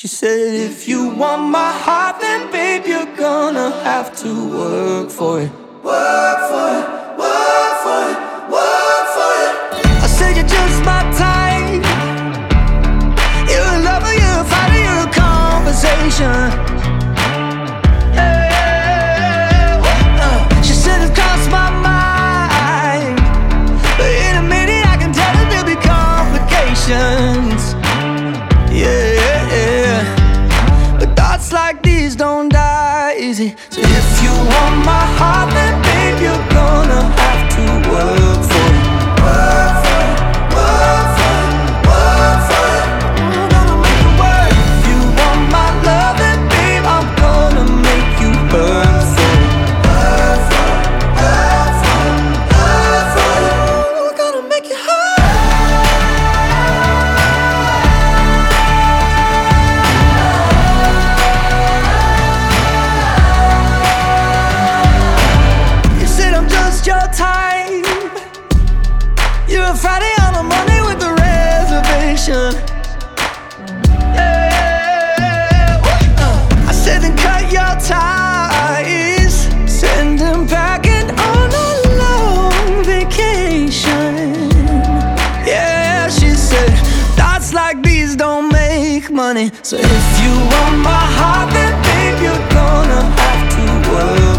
She said, if you want my heart, then babe, you're gonna have to work for it. Work for it, work for it, work for it. I said, you're just my type. You're a lover, you're a fighter, you're a conversation. She said, it's crossed my mind, but in a minute I can tell that there'll be complications. Yeah, but thoughts like these don't die easy. So if you want my heart, then babe, you're gonna have to work for it. Work for it, work for it, work for it. I'm gonna make it work. If you want my love, then babe, I'm gonna make you work for it. Work for it, work for it, work for it. I'm gonna make it hurt. Your time. You're a Friday on a Monday with a reservation. Yeah. I said then cut your ties, send them packing on a long vacation. Yeah, she said thoughts like these don't make money. So if you want my heart, then babe, you're gonna have to work.